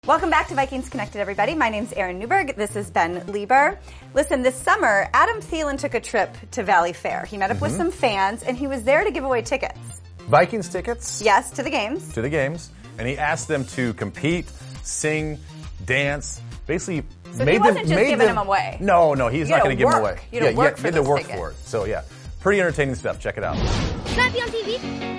Welcome back to Vikings Connected, everybody. My name's Erin Newberg. This is Ben Lieber. Listen, this summer, Adam Thielen took a trip to Valley Fair. He met up with some fans, and he was there to give away tickets. Vikings tickets? Yes, to the games. To the games. And he asked them to compete, sing, dance, so he wasn't just giving them away. No, he's not going to give them away. You had to work for this ticket. For it. So, yeah, pretty entertaining stuff. Check it out. Can I be on TV?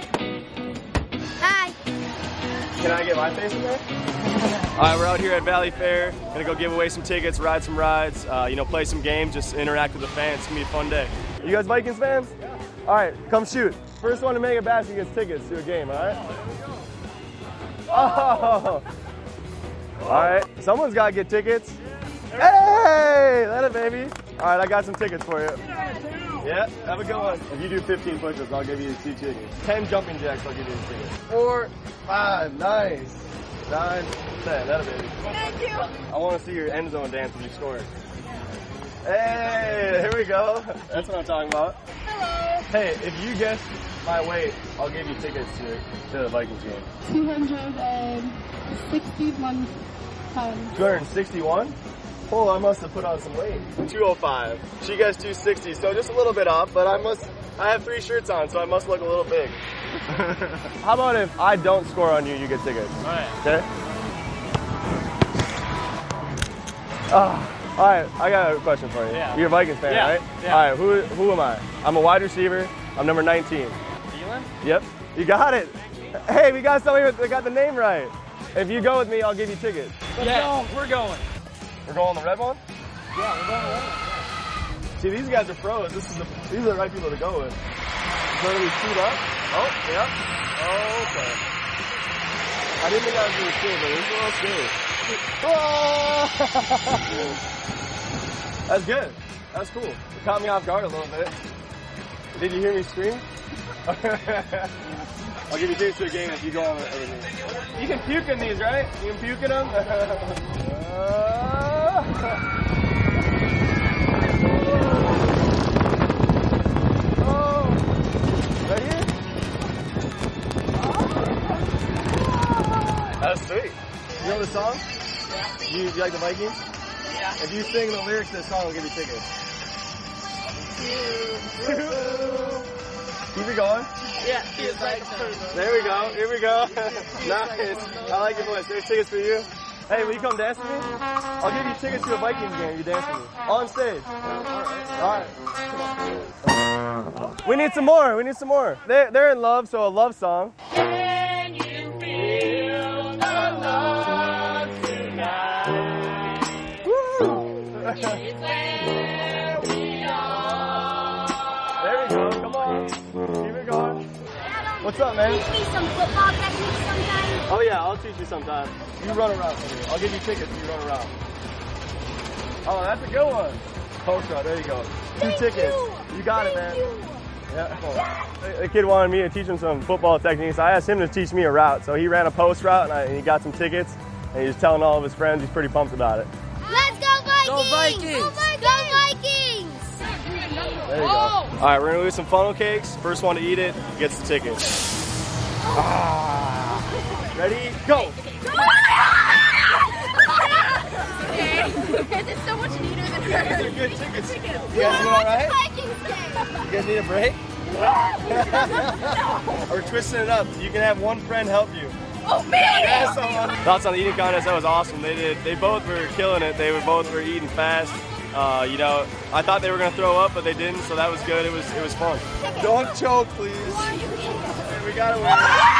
Hi. Can I get my face in there? All right, we're out here at Valley Fair. Gonna go give away some tickets, ride some rides, play some games, just interact with the fans. It's gonna be a fun day. You guys Vikings fans? Yeah. All right, come shoot. First one to make a basket gets tickets to a game, all right? Oh! All right, someone's gotta get tickets. Hey, let it, baby. All right, I got some tickets for you. Yeah, have a good one. If you do 15 push-ups, I'll give you 2 tickets. 10 jumping jacks, I'll give you a ticket. 4, 5, nice. 9, 10, that baby. Thank you. I want to see your end zone dance when you score. Hey, here we go. That's what I'm talking about. Hello. Hey, if you guess my weight, I'll give you tickets to the Vikings game. 261 pounds. 261? Oh, I must have put on some weight. 205. She guessed 260, so just a little bit off, but I have 3 shirts on, so I must look a little big. How about if I don't score on you, you get tickets? All right. Okay? All right, I got a question for you. Yeah. You're a Vikings fan, right? Yeah. All right, who am I? I'm a wide receiver. I'm number 19. Thielen? Yep. You got it. Hey, we got somebody that got the name right. If you go with me, I'll give you tickets. Yeah, we're going. We're going on the red one? Yeah, we're going on the red one. See, these guys are pros. These are the right people to go with. So do we shoot up? Oh, yeah. Oh, okay. I didn't think I was going to shoot, but it was a little scary. Oh! That's good. That's cool. It caught me off guard a little bit. Did you hear me scream? I'll give you tickets to a game if you go on everything. You can puke in these, right? You can puke in them? Ready? That's sweet. You know the song? Yeah. You like the Vikings? Yeah. If you sing the lyrics to the song, I'll give you tickets. Keep it going. Yeah, he's like There we go. Here we go. Nice. I like your voice. There's tickets for you. Hey, will you come dance with me? I'll give you tickets to a Vikings game. You dance with me. On stage. All right. We need some more. They're in love, so a love song. Can you feel the love tonight? Woo! It's where we are. There we go. Come on. Keep it going. What's up, man? Teach me some football techniques sometime. Oh, yeah, I'll teach you sometime. You run around for me. I'll give you tickets if you run around. Oh, that's a good one. Post route. There you go. 2 tickets. You got it, man. Yeah. The kid wanted me to teach him some football techniques. I asked him to teach me a route. So he ran a post route, and he got some tickets. And he's telling all of his friends. He's pretty pumped about it. Let's go Vikings! Go Vikings! Go Vikings! There you go. All right, we're going to do some funnel cakes. First one to eat it gets the tickets. Ready? Go! Okay, because it's so much neater than hers. These are good tickets. You guys doing all right? You guys need a break? We're twisting it up. You can have one friend help you. Oh, me! Yeah, thoughts on the eating contest? That was awesome. They both were killing it. They both were eating fast. I thought they were going to throw up, but they didn't, so that was good. It was fun. Don't choke, please. We got to win.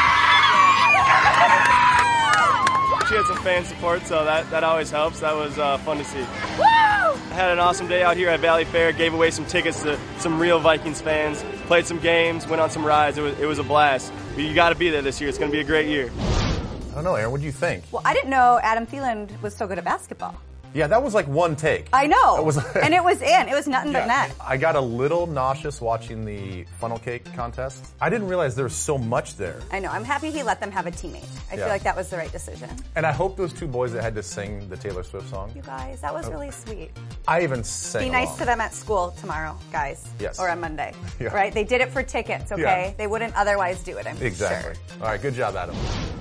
She had some fan support, so that always helps. That was fun to see. Woo! I had an awesome day out here at Valley Fair. Gave away some tickets to some real Vikings fans. Played some games, went on some rides. It was a blast. You got to be there this year. It's going to be a great year. I don't know, Erin. What do you think? Well, I didn't know Adam Thielen was so good at basketball. Yeah, that was like one take. I know. It was, and it was in. It was nothing but net. I got a little nauseous watching the funnel cake contest. I didn't realize there was so much there. I know. I'm happy he let them have a teammate. I feel like that was the right decision. And I hope those 2 boys that had to sing the Taylor Swift song. You guys, that was really sweet. I even sang Be nice along. to them at school tomorrow, guys. Yes. Or on Monday. Yeah. Right? They did it for tickets, okay? Yeah. They wouldn't otherwise do it, I'm Exactly. sure. All right, good job, Adam.